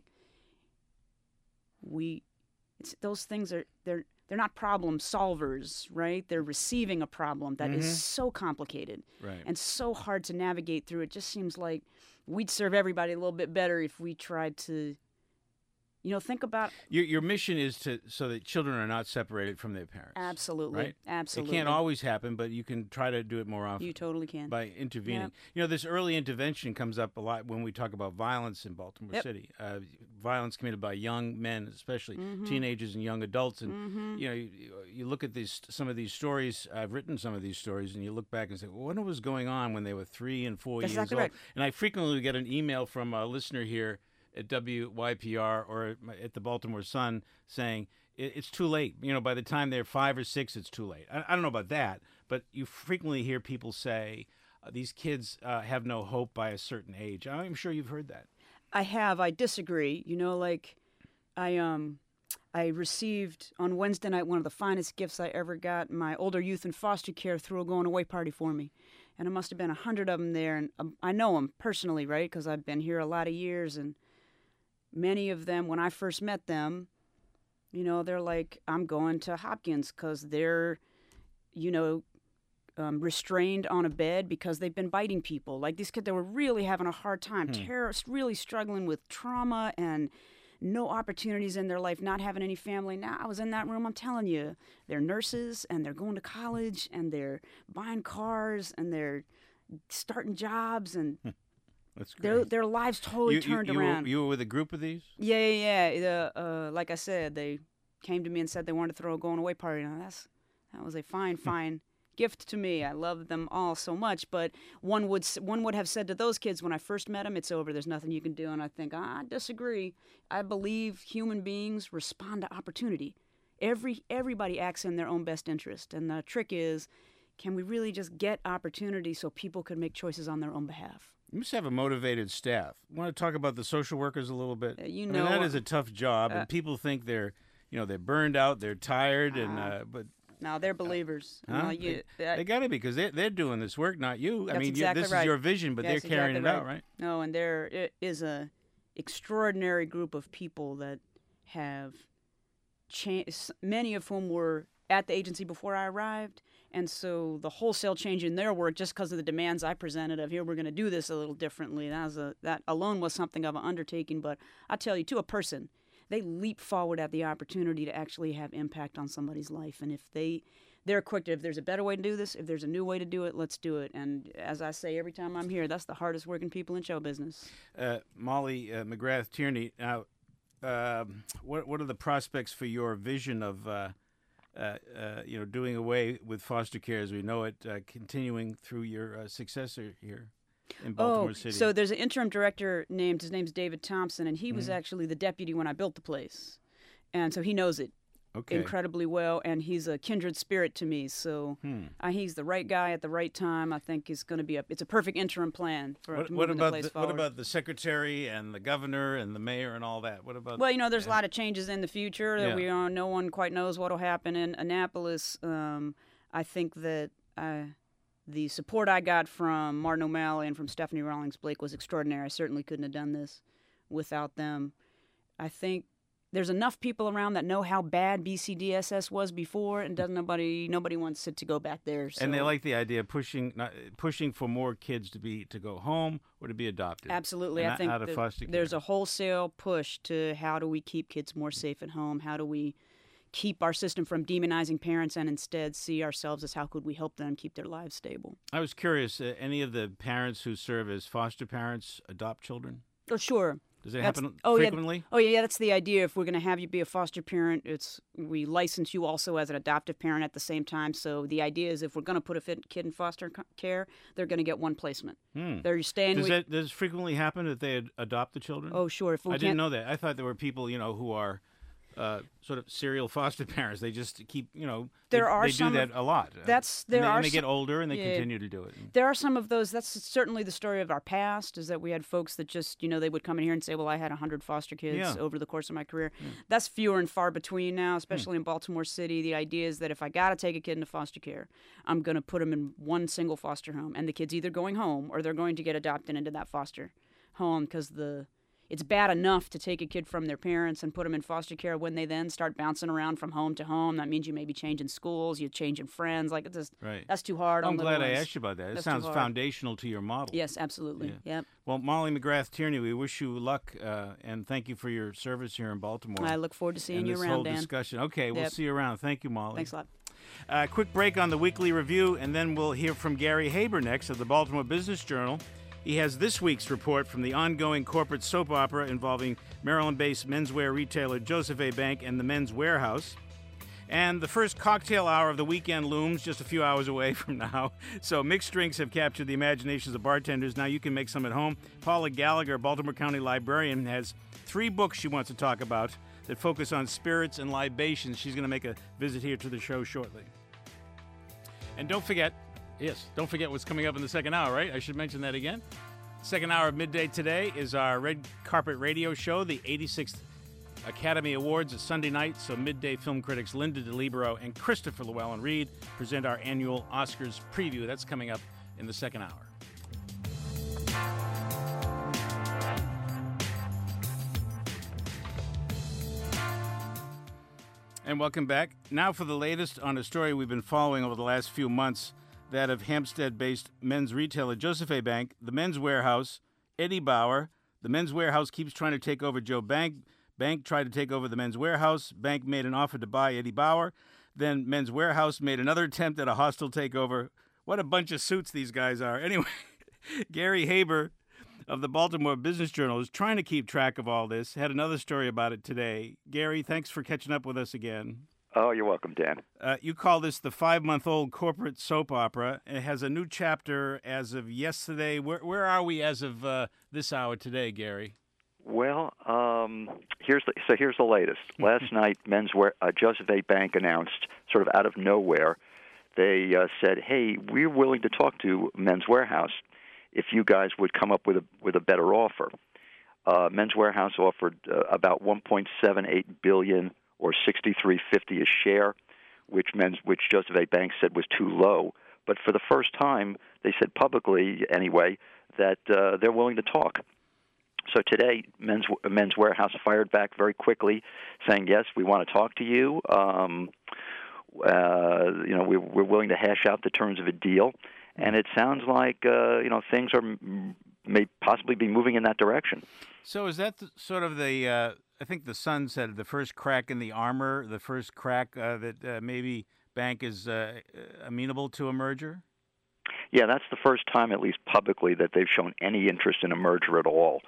we it's, those things are they're they're not problem solvers, right? They're receiving a problem that Mhm. is so complicated Right. and so hard to navigate through. It just seems like we'd serve everybody a little bit better if we tried to, you know, think about Your your mission is to so that children are not separated from their parents. absolutely, Right? absolutely. It can't always happen, but you can try to do it more often You totally can. by intervening. You know, this early intervention comes up a lot when we talk about violence in Baltimore Yep. City. Uh, violence committed by young men, especially Mhm. teenagers and young adults. And Mhm. you know, you, you look at these some of these stories. I've written some of these stories, and you look back and say, well, what was going on when they were three and four That's years exactly old? right. And I frequently get an email from a listener here at W Y P R or at the Baltimore Sun saying "It- it's too late. You know, by the time they're five or six, it's too late. I, I don't know about that, but you frequently hear people say uh, these kids uh, have no hope by a certain age. I'm sure you've heard that. I have. I disagree. You know, like I um I received on Wednesday night one of the finest gifts I ever got. My older youth in foster care threw a going away party for me, and it must have been a hundred of them there. And um, I know them personally, right? Because I've been here a lot of years, and many of them, when I first met them, you know, they're like, I'm going to Hopkins because they're, you know, um, restrained on a bed because they've been biting people. Like these kids, they were really having a hard time, Hmm. terrorists, really struggling with trauma and no opportunities in their life, not having any family. Now, I was in that room, I'm telling you, they're nurses and they're going to college and they're buying cars and they're starting jobs and That's their great. their lives totally you, you- turned you around. Were, you were with a group of these? Yeah, yeah, yeah. The, uh, like I said, they came to me and said they wanted to throw a going away party. Now that's that was a fine, fine gift to me. I love them all so much. But one would one would have said to those kids when I first met them, it's over. There's nothing you can do. And I think, I disagree. I believe human beings respond to opportunity. Every Everybody acts in their own best interest. And the trick is, can we really just get opportunity so people can make choices on their own behalf? You must have a motivated staff. Want to talk about the social workers a little bit? Uh, you I know, mean, that is a tough job, uh, and people think they're, you know, they're burned out, they're tired, and uh, but no, they're believers. huh? No, you, they, that- they got to be because they they're doing this work, not you. I That's mean, exactly you, this right. is your vision, but That's they're carrying exactly it out, right? No, and there i- is a extraordinary group of people that have changed. Many of whom were at the agency before I arrived. And so the wholesale change in their work, just because of the demands I presented of here, we're going to do this a little differently. That was a, that alone was something of an undertaking. But I tell you, to a person, they leap forward at the opportunity to actually have impact on somebody's life. And if they, they're quick to, if there's a better way to do this, if there's a new way to do it, let's do it. And as I say every time I'm here, that's the hardest working people in show business. Uh, Molly uh, McGrath Tierney. Now, um what what are the prospects for your vision of? Uh, Uh, uh, you know, doing away with foster care as we know it, uh, continuing through your uh, successor here in Baltimore oh, City? So there's an interim director named, his name's David Thompson, and he was Mhm. actually the deputy when I built the place. And so he knows it okay. incredibly well, and he's a kindred spirit to me. So Hmm. uh, he's the right guy at the right time. I think is going to be a, it's a perfect interim plan for What, to what moving the about place the, forward. what about the secretary and the governor and the mayor and all that? What about? Well, you know, there's yeah. a lot of changes in the future that Yeah. we are, no one quite knows what will happen in Annapolis. Um, I think that I, the support I got from Martin O'Malley and from Stephanie Rawlings Blake was extraordinary. I certainly couldn't have done this without them. I think there's enough people around that know how bad B C D S S was before, and doesn't nobody nobody wants it to go back there. So. And they like the idea of pushing not, pushing for more kids to be to go home or to be adopted. Absolutely. and I not think out of that foster care. there's a wholesale push to how do we keep kids more safe at home? How do we keep our system from demonizing parents and instead see ourselves as how could we help them keep their lives stable? I was curious. Uh, any of the parents who serve as foster parents adopt children? Oh, sure. Does it That's- happen oh, frequently? Yeah, oh, yeah, that's the idea. If we're going to have you be a foster parent, it's we license you also as an adoptive parent at the same time. So the idea is if we're going to put a fit kid in foster co- care, they're going to get one placement. Hmm. They're staying Does with... that does it frequently happen that they ad- adopt the children? Oh, sure. If we I can't... didn't know that. I thought there were people, you know, who are uh, sort of serial foster parents. They just keep, you know, There they, are they some do of- that a lot. Uh, That's and there they, are and they some, get older and they yeah. continue to do it. There are some of those. That's certainly the story of our past. Is that we had folks that just, you know, they would come in here and say, "Well, I had a hundred foster kids Yeah. over the course of my career." That's fewer and far between now, especially in Baltimore City. The idea is that if I got to take a kid into foster care, I'm going to put them in one single foster home, and the kid's either going home or they're going to get adopted into that foster home because the it's bad enough to take a kid from their parents and put them in foster care. When they then start bouncing around from home to home, that means you may be changing schools, you're changing friends. Like it's just, Right. that's too hard. I'm on little glad I ones. asked you about that. It That's too sounds hard. foundational to your model. Yes, absolutely. Yeah. Yep. Well, Molly McGrath Tierney, we wish you luck uh, and thank you for your service here in Baltimore. I look forward to seeing and you this around, whole Dan. discussion. Okay, we'll Yep. see you around. Thank you, Molly. Thanks a lot. Uh, quick break on the weekly review, and then we'll hear from Gary Haber next of the Baltimore Business Journal. He has this week's report from the ongoing corporate soap opera involving Maryland-based menswear retailer Joseph A. Bank and the Men's Warehouse. And the first cocktail hour of the weekend looms just a few hours away from now. So mixed drinks have captured the imaginations of bartenders. Now you can make some at home. Paula Gallagher, Baltimore County librarian, has three books she wants to talk about that focus on spirits and libations. She's going to make a visit here to the show shortly. And don't forget, yes, don't forget what's coming up in the second hour, right? I should mention that again. Second hour of Midday today is our Red Carpet Radio Show, the eighty-sixth Academy Awards is Sunday night, so Midday film critics Linda DeLibero and Christopher Llewellyn-Reed present our annual Oscars preview. That's coming up in the second hour. And welcome back. Now for the latest on a story we've been following over the last few months, that of Hampstead-based men's retailer Joseph A. Bank, the Men's Warehouse, Eddie Bauer. The Men's Warehouse keeps trying to take over Joe Bank. Bank tried to take over the Men's Warehouse. Bank made an offer to buy Eddie Bauer. Then Men's Warehouse made another attempt at a hostile takeover. What a bunch of suits these guys are. Anyway, Gary Haber of the Baltimore Business Journal is trying to keep track of all this. Had another story about it today. Gary, thanks for catching up with us again. Oh, you're welcome, Dan. Uh, you call this the five-month-old corporate soap opera. It has a new chapter as of yesterday. Where where are we as of uh, this hour today, Gary? Well, um, here's the, so here's the latest. Last night, menswear uh, Joseph A. Bank announced, sort of out of nowhere, they uh, said, "Hey, we're willing to talk to Men's Wearhouse if you guys would come up with a with a better offer." Uh, Men's Wearhouse offered uh, about one point seven eight billion dollars or sixty-three fifty a share, which men's which Joseph A. Bank said was too low. But for the first time, they said publicly anyway that uh, they're willing to talk. So today, Men's Men's Wearhouse fired back very quickly, saying, "Yes, we want to talk to you. Um, uh, you know, we, we're willing to hash out the terms of a deal." And it sounds like uh, you know things are may possibly be moving in that direction. So is that the, sort of the? Uh, I think the Sun said the first crack in the armor, the first crack uh, that uh, maybe Bank is uh, amenable to a merger. Yeah, that's the first time, at least publicly, that they've shown any interest in a merger at all.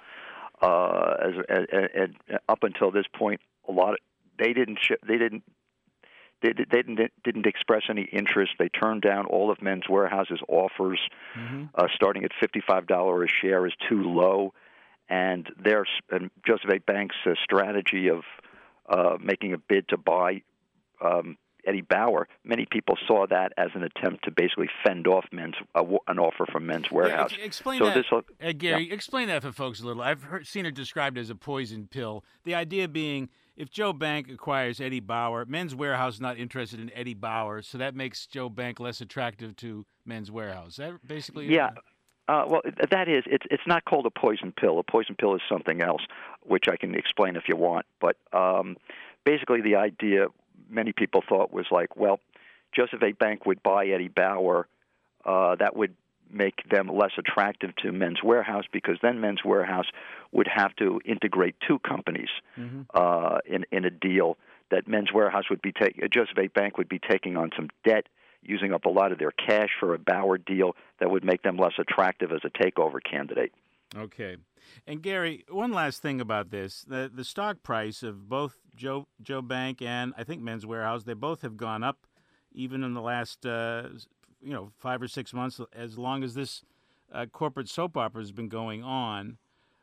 Uh, as, as, as, up until this point, a lot of, they didn't sh- they didn't they, they didn't didn't express any interest. They turned down all of Men's Wearhouse's offers, mm-hmm. uh, starting at fifty-five dollars a share is too low, and their and Joseph A. Bank's uh, strategy of uh, making a bid to buy um, Eddie Bauer, many people saw that as an attempt to basically fend off men's uh, an offer from Men's Wearhouse. Yeah, explain so that, this, uh, Gary. Yeah. Explain that for folks a little. I've heard, seen it described as a poison pill. The idea being, if Joe Bank acquires Eddie Bauer, Men's Wearhouse is not interested in Eddie Bauer, so that makes Joe Bank less attractive to Men's Wearhouse. Is that basically? Yeah. Uh, well, that is, it's it's not called a poison pill. A poison pill is something else, which I can explain if you want. But um, basically, the idea many people thought was like, well, Joseph A. Bank would buy Eddie Bauer. Uh, that would make them less attractive to Men's Wearhouse because then Men's Wearhouse would have to integrate two companies mm-hmm. uh, in in a deal that Men's Wearhouse would be taking. Joseph A. Bank would be taking on some debt, using up a lot of their cash for a Bauer deal that would make them less attractive as a takeover candidate. Okay. And Gary, one last thing about this. The the stock price of both Joe Joe Bank and I think Men's Wearhouse, they both have gone up even in the last uh, you know, five or six months as long as this uh, corporate soap opera has been going on.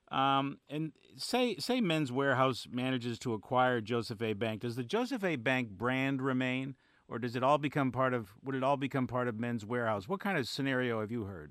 Um, and say say Men's Wearhouse manages to acquire Joseph A. Bank. Does the Joseph A. Bank brand remain? Or does it all become part of, would it all become part of Men's Wearhouse? What kind of scenario have you heard?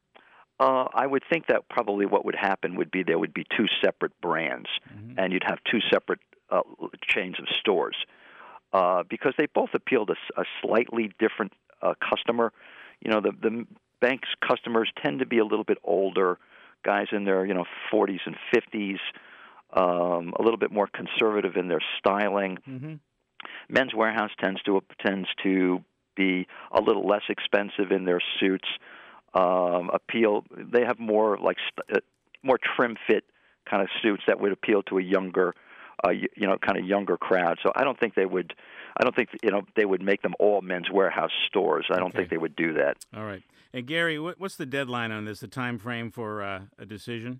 Uh, I would think that probably what would happen would be there would be two separate brands, mm-hmm. and you'd have two separate uh, chains of stores, uh, because they both appeal to a slightly different uh, customer. You know, the, the bank's customers tend to be a little bit older, guys in their, you know, forties and fifties, um, a little bit more conservative in their styling. Mm-hmm. Men's Wearhouse tends to tends to be a little less expensive in their suits. Um, appeal. They have more like st- uh, more trim fit kind of suits that would appeal to a younger, uh, you, you know, kind of younger crowd. So I don't think they would. I don't think you know they would make them all Men's Wearhouse stores. I don't okay. think they would do that. All right. And Gary, what, what's the deadline on this? The time frame for uh, a decision?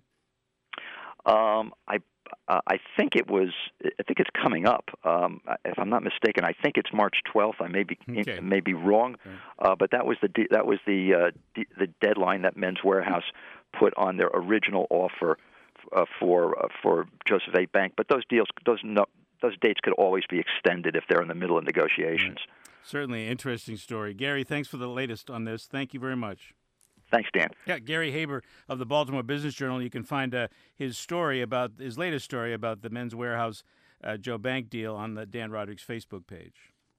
Um, I. Uh, I think it was. I think it's coming up. Um, if I'm not mistaken, I think it's March twelfth. I may be okay. may be wrong, okay. uh, but that was the de- that was the uh, de- the deadline that Men's Wearhouse put on their original offer uh, for uh, for Joseph A. Bank. But those deals, those no, those dates could always be extended if they're in the middle of negotiations. Right. Certainly, an interesting story. Gary, thanks for the latest on this. Thank you very much. Thanks, Dan. Yeah, Gary Haber of the Baltimore Business Journal. You can find uh, his story about his latest story about the Men's Wearhouse uh, Joe Bank deal on the Dan Roderick's Facebook page.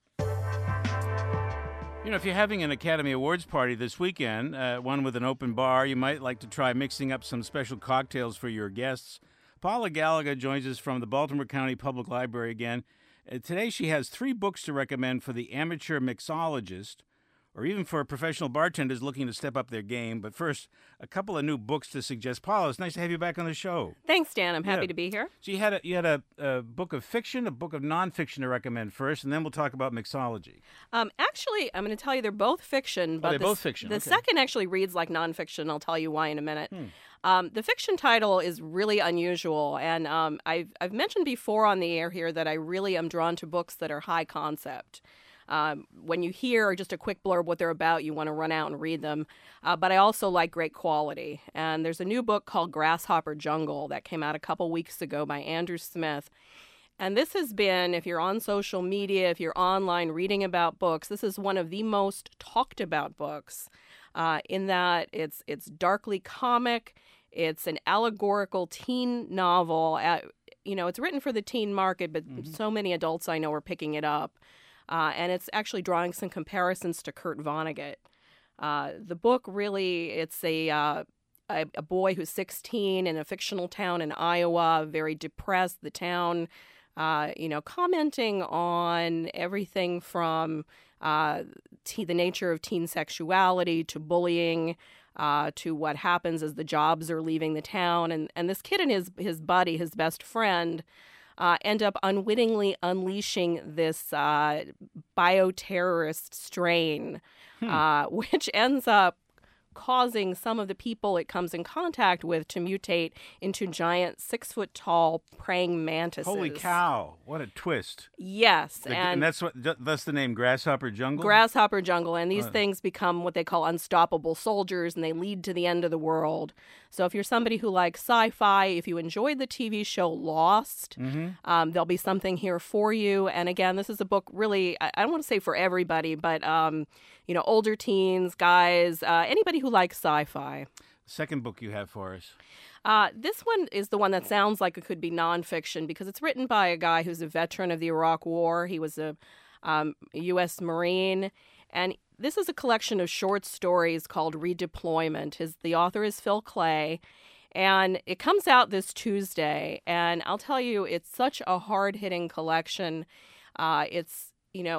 You know, if you're having an Academy Awards party this weekend, uh, one with an open bar, you might like to try mixing up some special cocktails for your guests. Paula Gallagher joins us from the Baltimore County Public Library again. Uh, today she has three books to recommend for the amateur mixologist, or even for professional bartenders looking to step up their game. But first, a couple of new books to suggest. Paula, it's nice to have you back on the show. Thanks, Dan. I'm happy yeah. to be here. So you had a you had a, a book of fiction, a book of nonfiction to recommend first, and then we'll talk about mixology. Um, actually, I'm going to tell you they're both fiction. But oh, they're the, both fiction. The okay. second actually reads like nonfiction. I'll tell you why in a minute. Hmm. Um, the fiction title is really unusual, and um, I've, I've mentioned before on the air here that I really am drawn to books that are high concept. Um, when you hear just a quick blurb what they're about, you want to run out and read them. Uh, but I also like great quality. And there's a new book called Grasshopper Jungle that came out a couple weeks ago by Andrew Smith. And this has been, if you're on social media, if you're online reading about books, this is one of the most talked about books uh, in that it's it's darkly comic. It's an allegorical teen novel. Uh, you know, it's written for the teen market, but mm-hmm. so many adults I know are picking it up. Uh, and it's actually drawing some comparisons to Kurt Vonnegut. Uh, the book really, it's a, uh, a a boy who's sixteen in a fictional town in Iowa, very depressed. The town, uh, you know, commenting on everything from uh, te- the nature of teen sexuality to bullying, uh, to what happens as the jobs are leaving the town. And, and this kid and his, his buddy, his best friend, Uh, end up unwittingly unleashing this uh, bioterrorist strain, hmm. uh, which ends up causing some of the people it comes in contact with to mutate into giant six-foot-tall praying mantises. Holy cow! What a twist! Yes, the, and, and that's what that's the name, Grasshopper Jungle. Grasshopper Jungle, and these uh. things become what they call unstoppable soldiers, and they lead to the end of the world. So if you're somebody who likes sci-fi, if you enjoyed the T V show Lost, mm-hmm. um, there'll be something here for you. And again, this is a book really, I, I don't want to say for everybody, but um, you know, older teens, guys, uh, anybody who likes sci-fi. Second book you have for us. Uh, this one is the one that sounds like it could be nonfiction because it's written by a guy who's a veteran of the Iraq War. He was a um, U S Marine, and this is a collection of short stories called Redeployment. His the author is Phil Clay, and it comes out this Tuesday. And I'll tell you, it's such a hard-hitting collection. Uh, it's you know,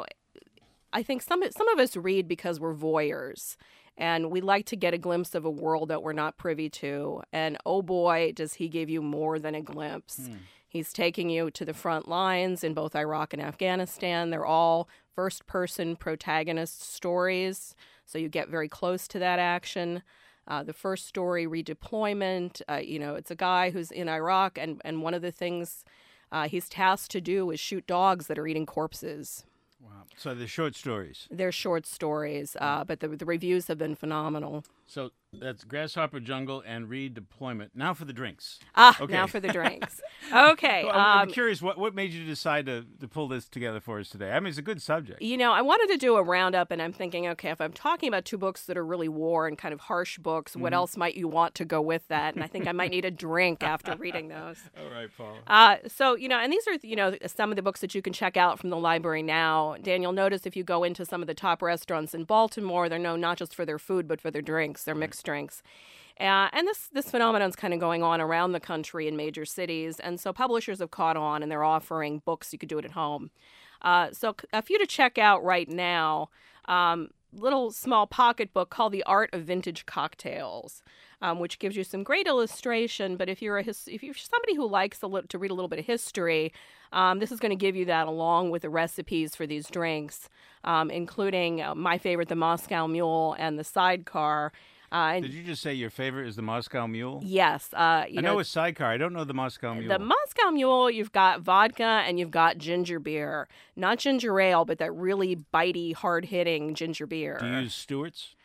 I think some some of us read because we're voyeurs. And we like to get a glimpse of a world that we're not privy to. And oh boy, does he give you more than a glimpse. Hmm. He's taking you to the front lines in both Iraq and Afghanistan. They're all first-person protagonist stories, so you get very close to that action. Uh, the first story, Redeployment, uh, you know, it's a guy who's in Iraq, and, and one of the things uh, he's tasked to do is shoot dogs that are eating corpses. Wow. So they're short stories. They're short stories, uh, but the, the reviews have been phenomenal. So that's Grasshopper Jungle and Redeployment. Now for the drinks. Ah, okay. Now for the drinks. Okay. Well, I'm um, curious, what, what made you decide to, to pull this together for us today? I mean, it's a good subject. You know, I wanted to do a roundup, and I'm thinking, okay, if I'm talking about two books that are really war and kind of harsh books, mm-hmm. what else might you want to go with that? And I think I might need a drink after reading those. All right, Paula. Uh, so, you know, and these are, you know, some of the books that you can check out from the library now. Daniel, notice if you go into some of the top restaurants in Baltimore, they're known not just for their food, but for their drinks, their mixed drinks. Uh, and this this phenomenon is kind of going on around the country in major cities. And so publishers have caught on, and they're offering books. You could do it at home. Uh, so a few to check out right now. Um, little small pocket book called The Art of Vintage Cocktails, um, which gives you some great illustration. But if you're a his, if you're somebody who likes a li- to read a little bit of history, um, this is going to give you that along with the recipes for these drinks, um, including uh, my favorite, the Moscow Mule, and the Sidecar. Uh, Did you just say your favorite is the Moscow Mule? Yes. Uh, you I know, know a Sidecar. I don't know the Moscow Mule. The Moscow Mule, you've got vodka and you've got ginger beer. Not ginger ale, but that really bitey, hard-hitting ginger beer. Do you use Stewart's?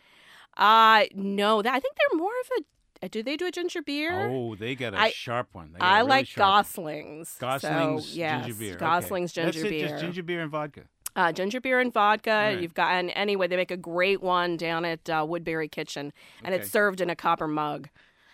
Uh, no. That, I think they're more of a... Do they do a ginger beer? Oh, they got a I, sharp one. They got I a really like sharp Gosling's. One. Gosling's so, yes, ginger beer. Gosling's okay. ginger That's beer. It, just ginger beer and vodka. Uh, ginger beer and vodka. Right. You've got, and anyway, they make a great one down at uh, Woodbury Kitchen, and okay. it's served in a copper mug.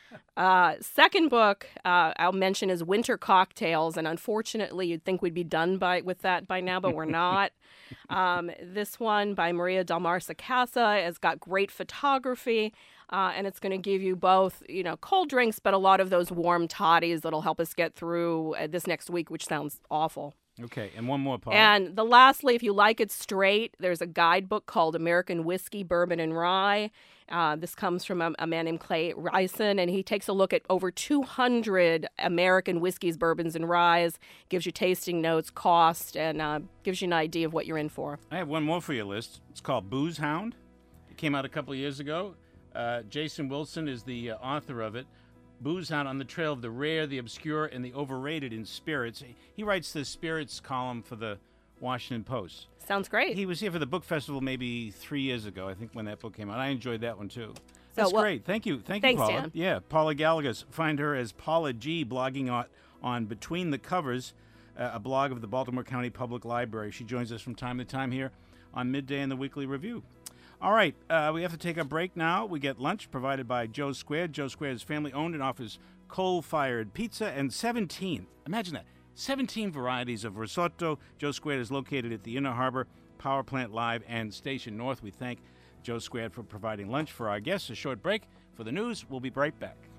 Uh, second book uh, I'll mention is Winter Cocktails, and unfortunately, you'd think we'd be done by with that by now, but we're not. um, this one by Maria Del Mar Sacasa has got great photography, uh, and it's going to give you both, you know, cold drinks, but a lot of those warm toddies that'll help us get through uh, this next week, which sounds awful. Okay, and one more, Paul. And the lastly, if you like it straight, there's a guidebook called American Whiskey, Bourbon, and Rye. Uh, this comes from a, a man named Clay Ryson, and he takes a look at over two hundred American whiskeys, bourbons, and ryes, gives you tasting notes, cost, and uh, gives you an idea of what you're in for. I have one more for your list. It's called Booze Hound. It came out a couple of years ago. Uh, Jason Wilson is the uh, author of it. Booze Hound on the trail of the rare, the obscure, and the overrated in spirits. He writes the spirits column for the Washington Post. Sounds great. He was here for the book festival maybe three years ago, I think, when that book came out. I enjoyed that one, too. That's well, great. Thank you. Thank thanks, you, Paula. Dan. Yeah, Paula Gallagher. Find her as Paula G, blogging on, on Between the Covers, uh, a blog of the Baltimore County Public Library. She joins us from time to time here on Midday in the Weekly Review. All right, uh, we have to take a break now. We get lunch provided by Joe Squared. Joe Squared is family-owned and offers coal-fired pizza and seventeen, imagine that, seventeen varieties of risotto. Joe Squared is located at the Inner Harbor Power Plant Live and Station North. We thank Joe Squared for providing lunch for our guests. A short break for the news. We'll be right back.